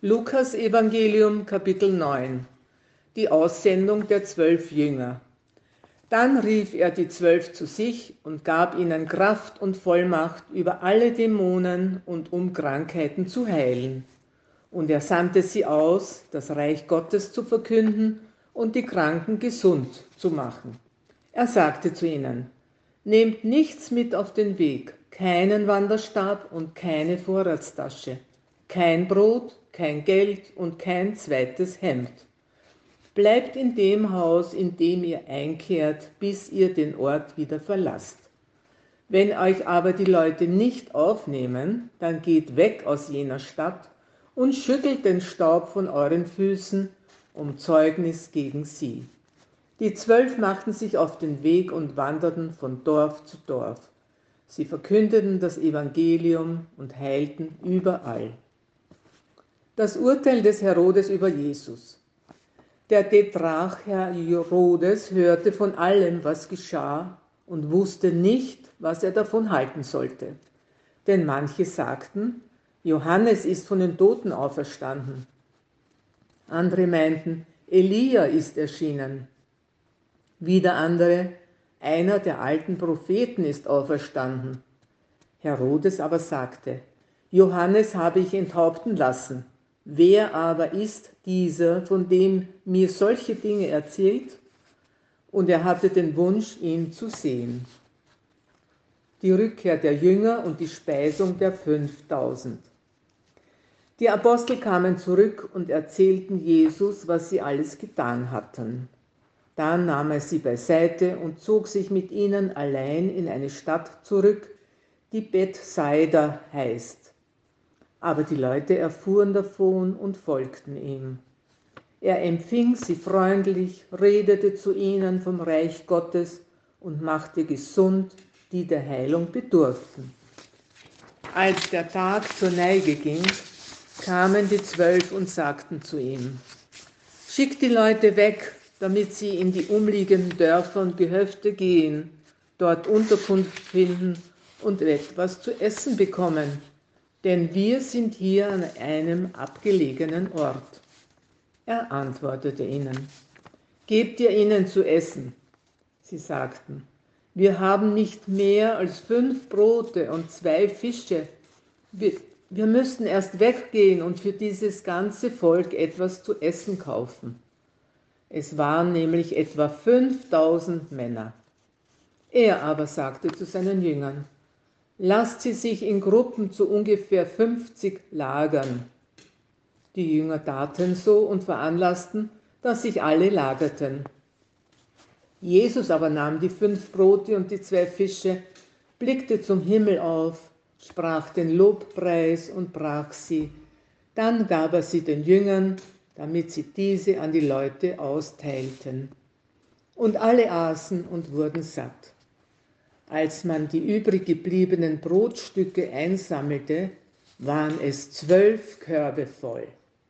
Lukas Evangelium Kapitel 9. Die Aussendung der 12 Jünger. Dann rief er die 12 zu sich und gab ihnen Kraft und Vollmacht über alle Dämonen und um Krankheiten zu heilen. Und er sandte sie aus, das Reich Gottes zu verkünden und die Kranken gesund zu machen. Er sagte zu ihnen: Nehmt nichts mit auf den Weg, keinen Wanderstab und keine Vorratstasche, kein Brot, kein Geld und kein zweites Hemd. Bleibt in dem Haus, in dem ihr einkehrt, bis ihr den Ort wieder verlasst. Wenn euch aber die Leute nicht aufnehmen, dann geht weg aus jener Stadt und schüttelt den Staub von euren Füßen um Zeugnis gegen sie. Die 12 machten sich auf den Weg und wanderten von Dorf zu Dorf. Sie verkündeten das Evangelium und heilten überall. Das Urteil des Herodes über Jesus. Der Tetrarch Herodes hörte von allem, was geschah, und wusste nicht, was er davon halten sollte. Denn manche sagten, Johannes ist von den Toten auferstanden. Andere meinten, Elia ist erschienen. Wieder andere, einer der alten Propheten ist auferstanden. Herodes aber sagte, Johannes habe ich enthaupten lassen. Wer aber ist dieser, von dem mir solche Dinge erzählt? Und er hatte den Wunsch, ihn zu sehen. Die Rückkehr der Jünger und die Speisung der 5000. Die Apostel kamen zurück und erzählten Jesus, was sie alles getan hatten. Dann nahm er sie beiseite und zog sich mit ihnen allein in eine Stadt zurück, die Bethsaida heißt. Aber die Leute erfuhren davon und folgten ihm. Er empfing sie freundlich, redete zu ihnen vom Reich Gottes und machte gesund, die der Heilung bedurften. Als der Tag zur Neige ging, kamen die 12 und sagten zu ihm: Schickt die Leute weg, damit sie in die umliegenden Dörfer und Gehöfte gehen, dort Unterkunft finden und etwas zu essen bekommen. Denn wir sind hier an einem abgelegenen Ort. Er antwortete ihnen: Gebt ihr ihnen zu essen? Sie sagten: Wir haben nicht mehr als 5 Brote und 2 Fische. Wir müssten erst weggehen und für dieses ganze Volk etwas zu essen kaufen. Es waren nämlich etwa 5000 Männer. Er aber sagte zu seinen Jüngern: Lasst sie sich in Gruppen zu ungefähr 50 lagern. Die Jünger taten so und veranlassten, dass sich alle lagerten. Jesus aber nahm die 5 Brote und die 2 Fische, blickte zum Himmel auf, sprach den Lobpreis und brach sie. Dann gab er sie den Jüngern, damit sie diese an die Leute austeilten. Und alle aßen und wurden satt. Als man die übrig gebliebenen Brotstücke einsammelte, waren es 12 Körbe voll.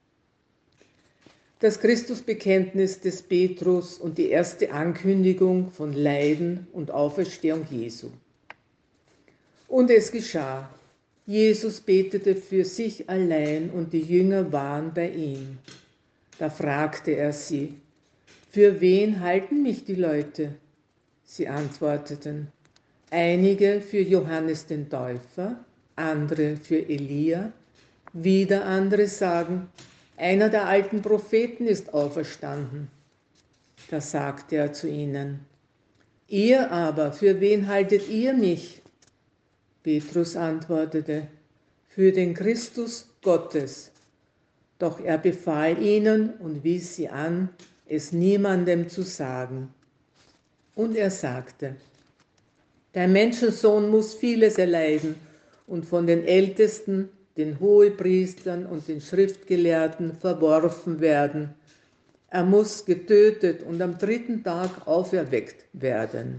Das Christusbekenntnis des Petrus und die erste Ankündigung von Leiden und Auferstehung Jesu. Und es geschah, Jesus betete für sich allein und die Jünger waren bei ihm. Da fragte er sie: Für wen halten mich die Leute? Sie antworteten: Einige für Johannes den Täufer, andere für Elia, wieder andere sagen, einer der alten Propheten ist auferstanden. Da sagte er zu ihnen: Ihr aber, für wen haltet ihr mich? Petrus antwortete: Für den Christus Gottes. Doch er befahl ihnen und wies sie an, es niemandem zu sagen. Und er sagte: Der Menschensohn muss vieles erleiden und von den Ältesten, den Hohepriestern und den Schriftgelehrten verworfen werden. Er muss getötet und am 3. Tag auferweckt werden.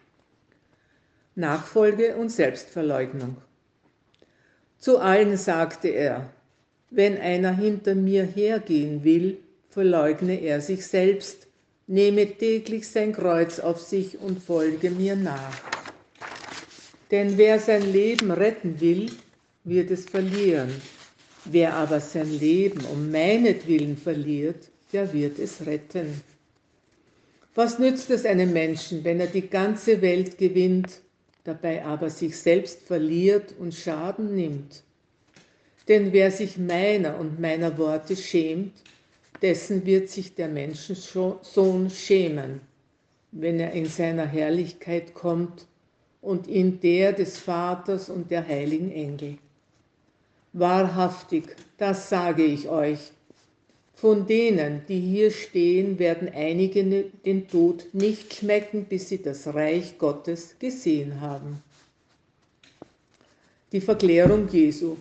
Nachfolge und Selbstverleugnung. Zu allen sagte er: Wenn einer hinter mir hergehen will, verleugne er sich selbst, nehme täglich sein Kreuz auf sich und folge mir nach. Denn wer sein Leben retten will, wird es verlieren. Wer aber sein Leben um meinetwillen verliert, der wird es retten. Was nützt es einem Menschen, wenn er die ganze Welt gewinnt, dabei aber sich selbst verliert und Schaden nimmt? Denn wer sich meiner und meiner Worte schämt, dessen wird sich der Menschensohn schämen, wenn er in seiner Herrlichkeit kommt und in der des Vaters und der heiligen Engel. Wahrhaftig, das sage ich euch, von denen, die hier stehen, werden einige den Tod nicht schmecken, bis sie das Reich Gottes gesehen haben. Die Verklärung Jesu.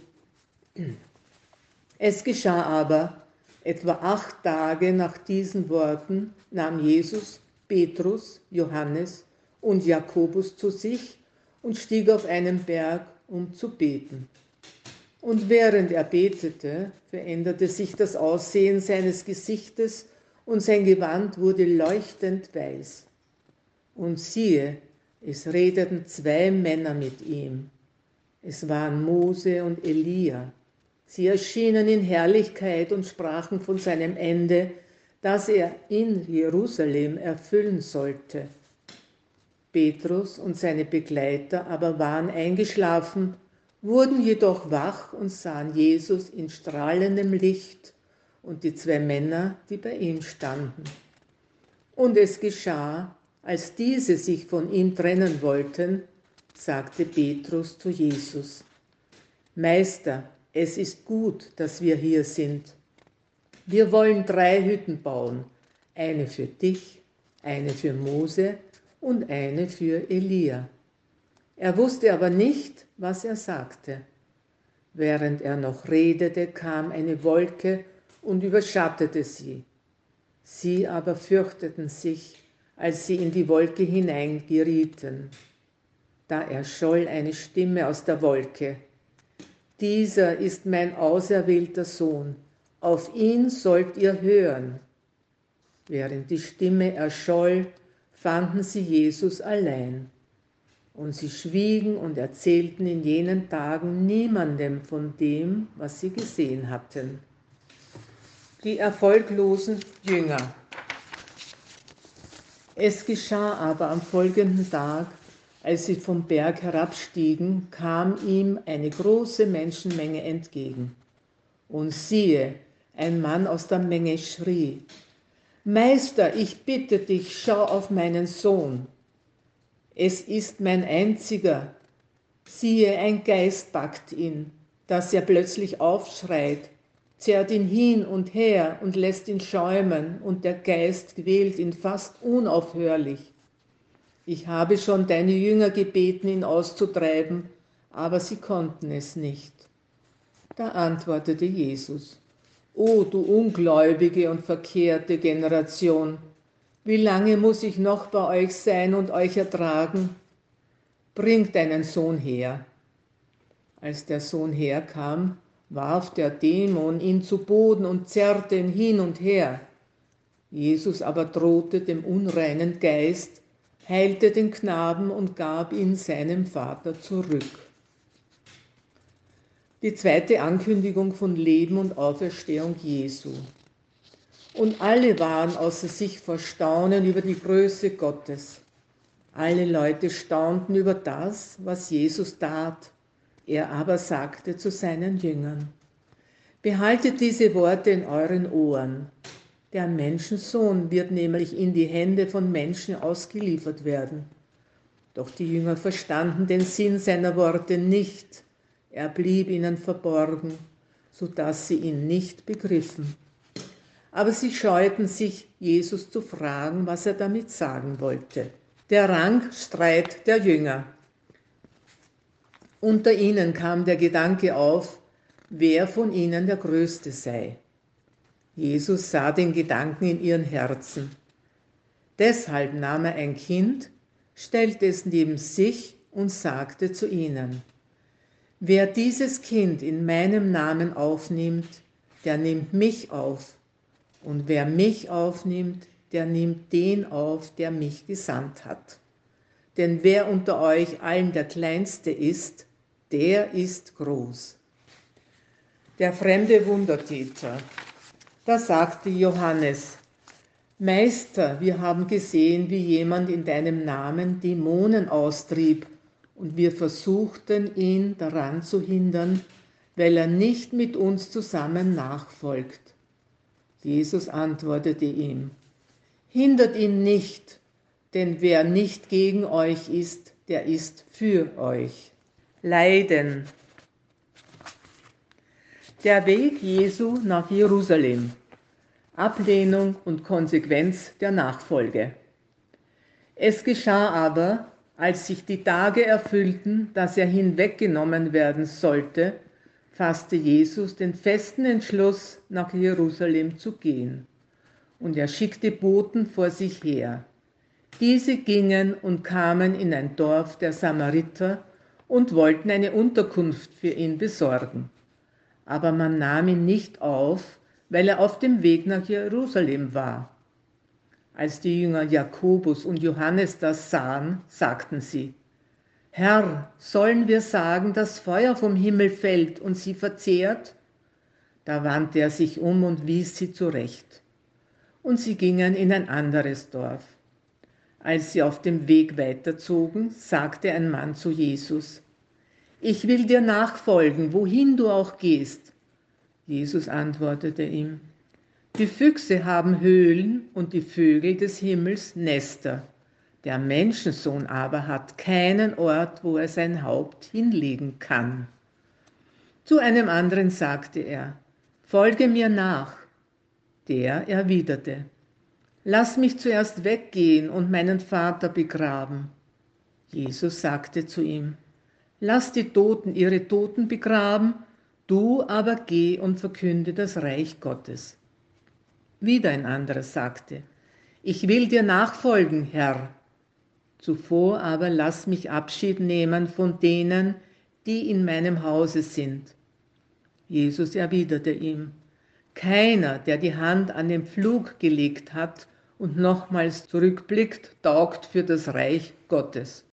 Es geschah aber, etwa 8 Tage nach diesen Worten nahm Jesus Petrus, Johannes und Jakobus zu sich und stieg auf einen Berg, um zu beten. Und während er betete, veränderte sich das Aussehen seines Gesichtes und sein Gewand wurde leuchtend weiß. Und siehe, es redeten 2 Männer mit ihm. Es waren Mose und Elia. Sie erschienen in Herrlichkeit und sprachen von seinem Ende, das er in Jerusalem erfüllen sollte. Petrus und seine Begleiter aber waren eingeschlafen, wurden jedoch wach und sahen Jesus in strahlendem Licht und die 2 Männer, die bei ihm standen. Und es geschah, als diese sich von ihm trennen wollten, sagte Petrus zu Jesus: Meister, es ist gut, dass wir hier sind. Wir wollen 3 Hütten bauen, eine für dich, eine für Mose und eine für Elia. Er wusste aber nicht, was er sagte. Während er noch redete, kam eine Wolke und überschattete sie. Sie aber fürchteten sich, als sie in die Wolke hineingerieten. Da erscholl eine Stimme aus der Wolke: Dieser ist mein auserwählter Sohn, auf ihn sollt ihr hören. Während die Stimme erscholl, fanden sie Jesus allein. Und sie schwiegen und erzählten in jenen Tagen niemandem von dem, was sie gesehen hatten. Die erfolglosen Jünger. Es geschah aber am folgenden Tag, als sie vom Berg herabstiegen, kam ihm eine große Menschenmenge entgegen. Und siehe, ein Mann aus der Menge schrie: Meister, ich bitte dich, schau auf meinen Sohn. Es ist mein einziger. Siehe, ein Geist packt ihn, dass er plötzlich aufschreit, zerrt ihn hin und her und lässt ihn schäumen, und der Geist quält ihn fast unaufhörlich. Ich habe schon deine Jünger gebeten, ihn auszutreiben, aber sie konnten es nicht. Da antwortete Jesus: O du ungläubige und verkehrte Generation, wie lange muss ich noch bei euch sein und euch ertragen? Bringt deinen Sohn her. Als der Sohn herkam, warf der Dämon ihn zu Boden und zerrte ihn hin und her. Jesus aber drohte dem unreinen Geist, heilte den Knaben und gab ihn seinem Vater zurück. Die zweite Ankündigung von Leben und Auferstehung Jesu. Und alle waren außer sich vor Staunen über die Größe Gottes. Alle Leute staunten über das, was Jesus tat. Er aber sagte zu seinen Jüngern: Behaltet diese Worte in euren Ohren. Der Menschensohn wird nämlich in die Hände von Menschen ausgeliefert werden. Doch die Jünger verstanden den Sinn seiner Worte nicht. Er blieb ihnen verborgen, sodass sie ihn nicht begriffen. Aber sie scheuten sich, Jesus zu fragen, was er damit sagen wollte. Der Rangstreit der Jünger. Unter ihnen kam der Gedanke auf, wer von ihnen der Größte sei. Jesus sah den Gedanken in ihren Herzen. Deshalb nahm er ein Kind, stellte es neben sich und sagte zu ihnen: Wer dieses Kind in meinem Namen aufnimmt, der nimmt mich auf. Und wer mich aufnimmt, der nimmt den auf, der mich gesandt hat. Denn wer unter euch allen der Kleinste ist, der ist groß. Der fremde Wundertäter. Da sagte Johannes: Meister, wir haben gesehen, wie jemand in deinem Namen Dämonen austrieb, und wir versuchten ihn daran zu hindern, weil er nicht mit uns zusammen nachfolgt. Jesus antwortete ihm: Hindert ihn nicht, denn wer nicht gegen euch ist, der ist für euch. Leiden. Der Weg Jesu nach Jerusalem. Ablehnung und Konsequenz der Nachfolge. Es geschah aber, als sich die Tage erfüllten, dass er hinweggenommen werden sollte, fasste Jesus den festen Entschluss, nach Jerusalem zu gehen. Und er schickte Boten vor sich her. Diese gingen und kamen in ein Dorf der Samariter und wollten eine Unterkunft für ihn besorgen. Aber man nahm ihn nicht auf, weil er auf dem Weg nach Jerusalem war. Als die Jünger Jakobus und Johannes das sahen, sagten sie: Herr, sollen wir sagen, dass Feuer vom Himmel fällt und sie verzehrt? Da wandte er sich um und wies sie zurecht. Und sie gingen in ein anderes Dorf. Als sie auf dem Weg weiterzogen, sagte ein Mann zu Jesus: Ich will dir nachfolgen, wohin du auch gehst. Jesus antwortete ihm: Die Füchse haben Höhlen und die Vögel des Himmels Nester. Der Menschensohn aber hat keinen Ort, wo er sein Haupt hinlegen kann. Zu einem anderen sagte er: Folge mir nach. Der erwiderte: Lass mich zuerst weggehen und meinen Vater begraben. Jesus sagte zu ihm: Lass die Toten ihre Toten begraben, du aber geh und verkünde das Reich Gottes. Wieder ein anderer sagte: Ich will dir nachfolgen, Herr. Zuvor aber lass mich Abschied nehmen von denen, die in meinem Hause sind. Jesus erwiderte ihm: Keiner, der die Hand an den Pflug gelegt hat und nochmals zurückblickt, taugt für das Reich Gottes.